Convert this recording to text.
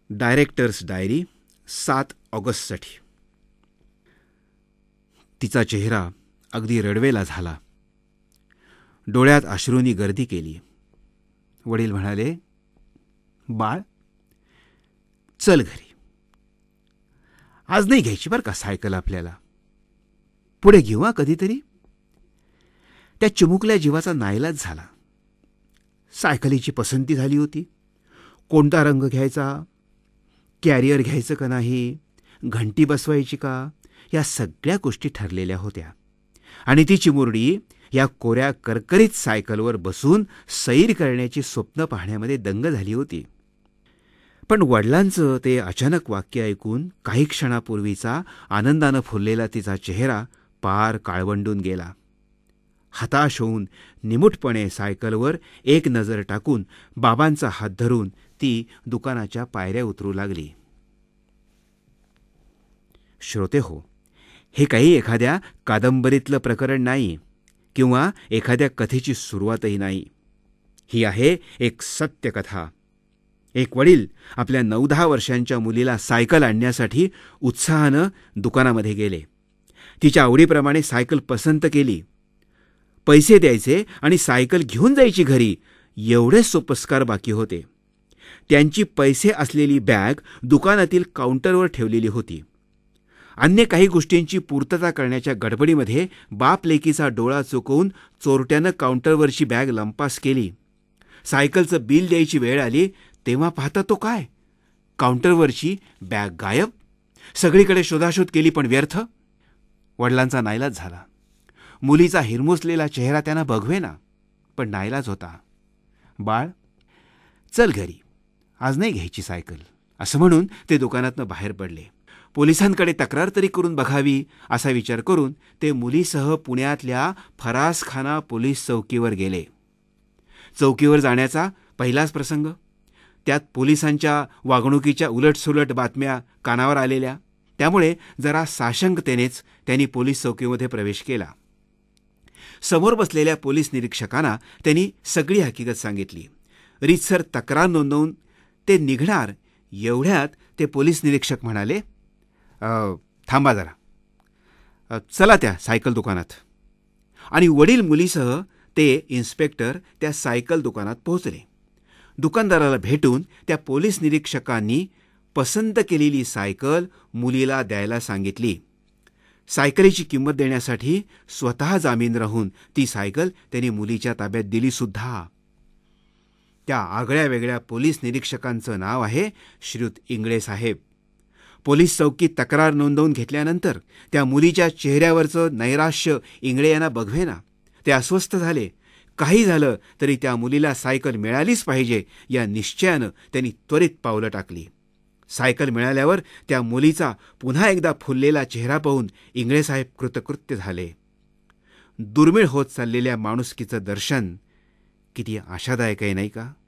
Directors diary 7 ऑगस्टसाठी. तिचा चेहरा अगदी रडवेला झाला. डोळ्यात अश्रूंनी गर्दी केली. वडील म्हणाले, बाळ, चल घरी. आज नाही घ्यायची बरं का सायकल आपल्याला, पुढे घेऊ कधीतरी. त्या चिमुकल्या जीवाचा नाईलाज झाला. सायकलीची पसंती झाली होती. कोणता रंग घ्यायचा, कॅरियर घ्यायचं का नाही, घंटी बसवायची का, या सगळ्या गोष्टी ठरलेल्या होत्या. आणि ती चिमुरडी या कोऱ्या करकरीत सायकलवर बसून सैर करण्याची स्वप्न पाहण्यामध्ये दंग झाली होती. पण वडिलांचं ते अचानक वाक्य ऐकून काही क्षणापूर्वीचा आनंदानं फुललेला तिचा चेहरा पार काळवंडून गेला. हताश होऊन निमूटपणे सायकलवर एक नजर टाकून बाबांचा हात धरून ती दुकानाच्या पायऱ्या उतरू लागली. श्रोते हो, हे काही एखाद्या कादंबरीतलं प्रकरण नाही किंवा एखाद्या कथेची सुरुवातही नाही. ही आहे एक सत्य कथा. एक वडील आपल्या 9-10 वर्षांच्या मुलीला सायकल आणण्यासाठी उत्साहानं दुकानामध्ये गेले. तिच्या आवडीप्रमाणे सायकल पसंत केली. पैसे द्यायचे आणि सायकल घेऊन जायची घरी, एवढे सोपस्कार बाकी होते. त्यांची पैसे असलेली बॅग दुकानातील काउंटरवर ठेवलेली होती. अन्य काही गोष्टींची पूर्तता करण्याच्या गडबडीमध्ये बाप लेकीचा डोळा चुकवून चोरट्यानं काउंटरवरची बॅग लंपास केली. सायकलचं बिल द्यायची वेळ आली तेव्हा पाहता तो काय, काउंटरवरची बॅग गायब. सगळीकडे शोधाशोध केली पण व्यर्थ. वडिलांचा नाईलाज झाला. मुलीचा हिरमुसलेला चेहरा त्यांना बघवेना, पण नाईलाज होता. बाळ, चल घरी, आज नाही घ्यायची सायकल, असं म्हणून ते दुकानातनं बाहेर पडले. पोलिसांकडे तक्रार तरी करून बघावी असा विचार करून ते मुलीसह पुण्यातल्या फरासखाना पोलीस चौकीवर गेले. चौकीवर जाण्याचा पहिलाच प्रसंग. त्यात पोलिसांच्या वागणुकीच्या उलटसुलट बातम्या कानावर आलेल्या. त्यामुळे जरा साशंकतेनेच त्यांनी पोलीस चौकीमध्ये प्रवेश केला. समोर बसलेल्या पोलीस निरीक्षकांना त्यांनी सगळी हकीकत सांगितली. रीतसर तक्रार नोंदवून ते निघणार एवढ्यात ते पोलीस निरीक्षक म्हणाले, थांबा जरा, चला त्या सायकल दुकानात. आणि वडील मुलीसह ते इन्स्पेक्टर त्या सायकल दुकानात पोहोचले. दुकानदाराला भेटून त्या पोलीस निरीक्षकांनी पसंत केलेली सायकल मुलीला द्यायला सांगितली. सायकलीची किंमत देण्यासाठी स्वतः जामीन राहून ती सायकल त्यांनी मुलीच्या ताब्यात दिली सुद्धा. त्या आगळ्या वेगळ्या पोलीस निरीक्षकांचं नाव आहे श्रीयुत इंगळे साहेब. पोलीस चौकीत तक्रार नोंदवून घेतल्यानंतर त्या मुलीच्या चेहऱ्यावरचं नैराश्य इंगळे यांना बघवेना. ते अस्वस्थ झाले. काही झालं तरी त्या मुलीला सायकल मिळालीच पाहिजे या निश्चयानं त्यांनी त्वरित पावलं टाकली. सायकल मिळाल्यावर त्या मुलीचा पुन्हा एकदा फुललेला चेहरा पाहून इंगळेसाहेब कृतकृत्य झाले. दुर्मिळ होत चाललेल्या माणुसकीचं दर्शन किती आशादायक आहे, नाही का?